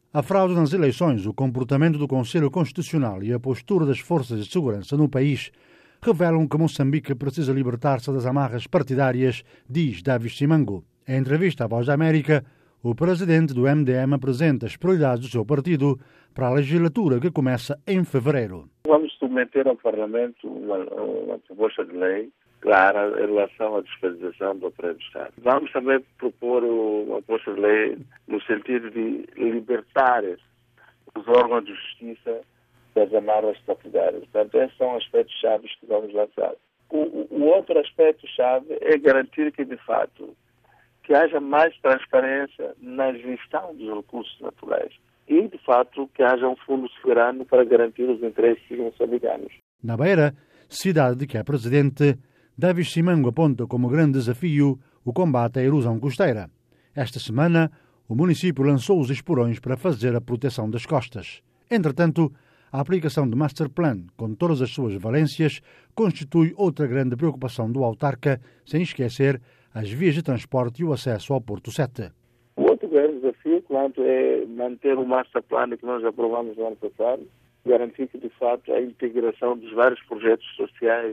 A fraude nas eleições, o comportamento do Conselho Constitucional e a postura das forças de segurança no país revelam que Moçambique precisa libertar-se das amarras partidárias, diz Davis Simango. Em entrevista à Voz da América, o presidente do MDM apresenta as prioridades do seu partido para a legislatura que começa em fevereiro. Vamos submeter ao Parlamento uma proposta de lei clara em relação à despenalização do aparelho do Estado. Vamos também propor uma proposta de lei no sentido de libertar os órgãos de justiça das amarras partidárias. Portanto, esses são aspectos-chave que vamos lançar. O outro aspecto-chave é garantir que, de fato, que haja mais transparência na gestão dos recursos naturais e, de fato, que haja um fundo soberano para garantir os interesses moçambicanos. Na Beira, cidade de que é presidente, Davis Simango aponta como grande desafio o combate à erosão costeira. Esta semana, o município lançou os esporões para fazer a proteção das costas. Entretanto, a aplicação do Master Plan, com todas as suas valências, constitui outra grande preocupação do autarca, sem esquecer as vias de transporte e o acesso ao Porto 7. O outro grande desafio, claro, é manter o Master Plan que nós aprovamos no ano passado, garantir que, de fato, a integração dos vários projetos sociais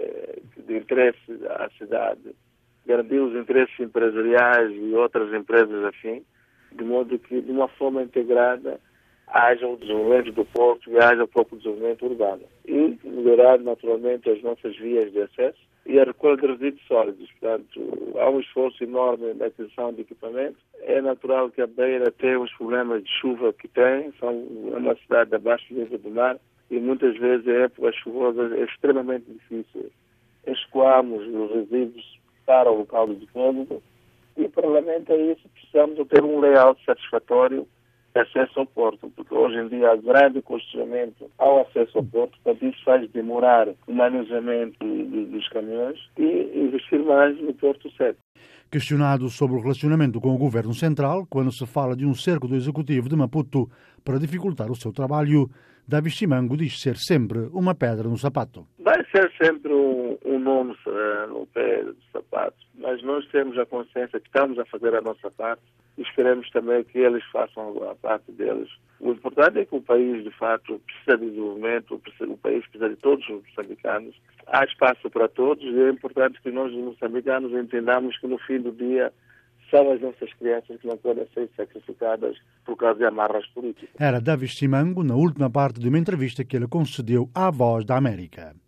de interesse à cidade, garantir os interesses empresariais e outras empresas afins, de modo que, de uma forma integrada, haja o desenvolvimento do porto e haja o próprio desenvolvimento urbano. E melhorar, naturalmente, as nossas vias de acesso e a recolha de resíduos sólidos. Portanto, há um esforço enorme na aquisição de equipamento. É natural que a Beira tenha os problemas de chuva que tem. É uma cidade abaixo do nível do mar e muitas vezes, em épocas chuvosas, é extremamente difícil escoarmos os resíduos para o local de depósito. E, paralelamente a isso, precisamos de ter um layout satisfatório de acesso ao porto, porque hoje em dia há grande congestionamento ao acesso ao porto, portanto isso faz demorar o manejamento dos caminhões e investir mais no Porto 7. Questionado sobre o relacionamento com o governo central, quando se fala de um cerco do executivo de Maputo para dificultar o seu trabalho, Davis Simango diz ser sempre uma pedra no sapato. Vai ser sempre um nome no pé do sapato, mas nós temos a consciência que estamos a fazer a nossa parte e esperemos também que eles façam a parte deles. O importante é que o país, de fato, precisa de desenvolvimento, o país precisa de todos os moçambicanos. Há espaço para todos e é importante que nós, os moçambicanos, entendamos que no fim do dia são as nossas crianças que não podem ser sacrificadas por causa de amarras políticas. Era Davis Simango na última parte de uma entrevista que ele concedeu à Voz da América.